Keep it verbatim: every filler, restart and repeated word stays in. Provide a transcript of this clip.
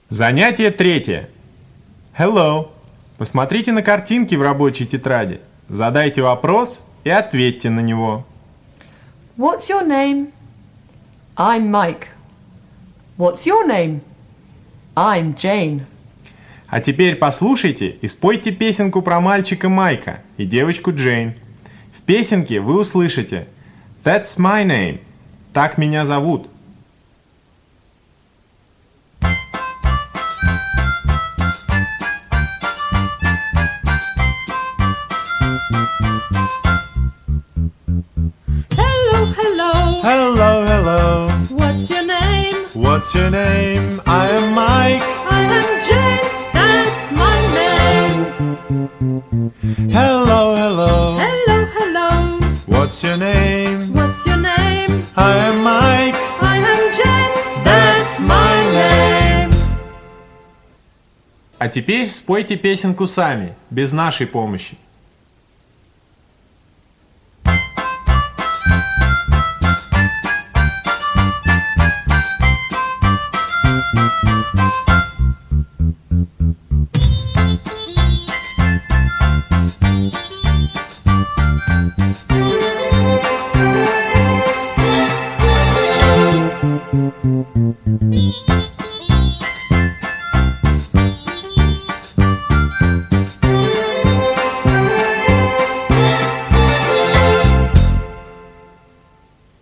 Занятие третье. Hello. Посмотрите на картинки в рабочей тетради. Задайте вопрос и ответьте на него. What's your name? I'm Mike. What's your name? I'm Jane. А теперь послушайте и спойте песенку про мальчика Майка и девочку Джейн. В песенке вы услышите That's my name. Так меня зовут. Hello, hello. Hello, hello. What's your name? What's your name? I am Mike. I am Jane. That's my name. Hello, hello. Hello, hello. What's your name? What's your name? I am Mike. I am Jane. That's my name. А теперь спойте песенку сами, без нашей помощи.